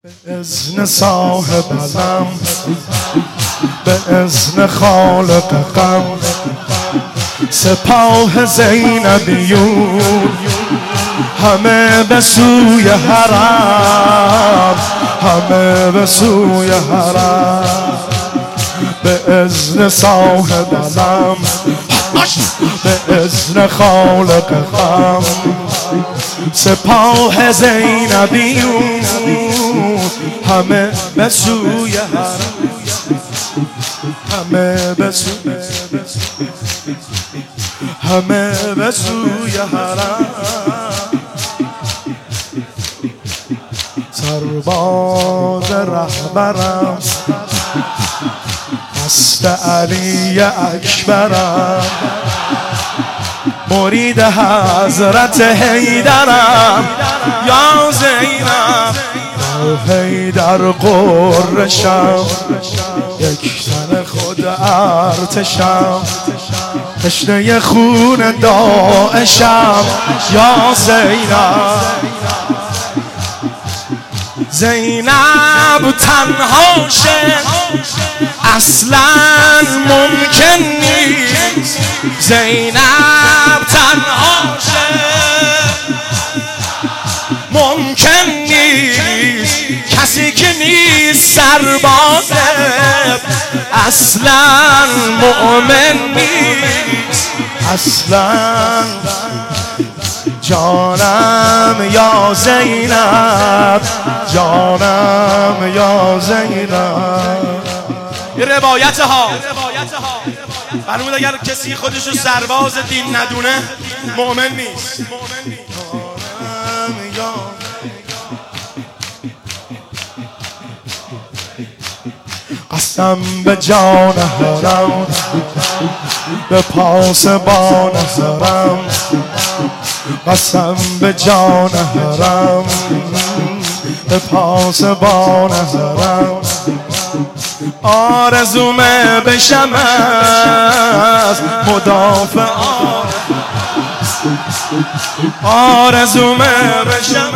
به اذن صاحب علم، به اذن خالق غم، سپاه زینبیون همه به سوی حرم، همه به سوی حرم. به اذن صاحب علم، به اذن خالق غم، سپاه زینبیون همه به سوی حرم، همه به سوی، همه به سوی حرم. سرباز رهبرم دست علی اکبرم، مرید حضرت حیدرم یا زینب، با حیدر قرشم، یک تن خود ارتشم، تشنه خون داعشم یا زینب. زینب تنها شه اصلا ممکن نیست، زینب تنها شه ممکن نیست، کسی که نیست سربازه اصلا مؤمن نیست اصلا. جانم یا زینب، جانم یا زینب. یه روایت ها فرمود اگر کسی خودشو سرباز دین ندونه مؤمن نیست. قسم به جان حرم، به پاسبان حرم، قسم به جان حرم، به پاسبان حرم. آرزومه بشم از مدافع، آرزومه بشم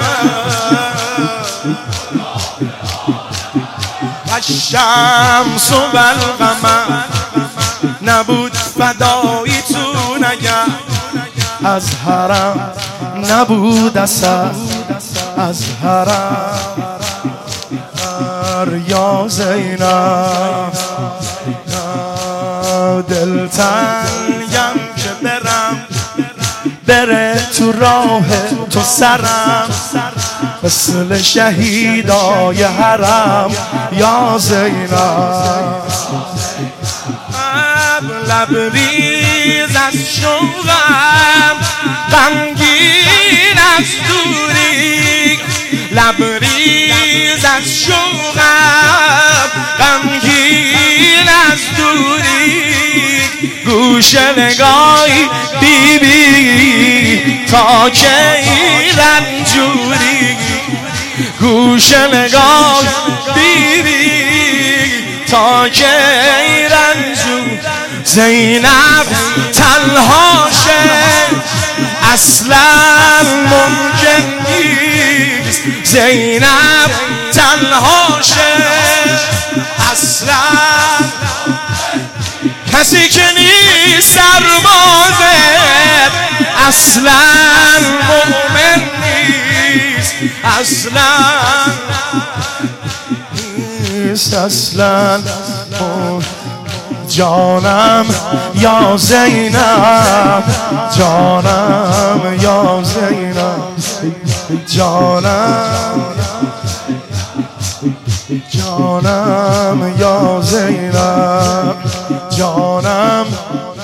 الشمس و القمر، نبود فدایی تو نگر از حرم، نبود اثر از حرم. یا زینب دل تنگم که برم، بره تو راه تو سرم، مثل شهیدای حرم یا زینب. لبریز از شوقم، غمگین از دوری، لبریز از شوقم، غمگین از دوری. گوش نگاهی بی بی تا که این رنجوری، گوش نگاهی بی بی تا که این رنجوری. زینب تنها شه اصلا ممکن نیست، زینب تنها شه اصلا، کسی که نیست سربازه اصلا مؤمن نیست اصلا نیست اصلا. جانم یا زینب، جانم یا زینب، جانم، جانم یا زینب، جانم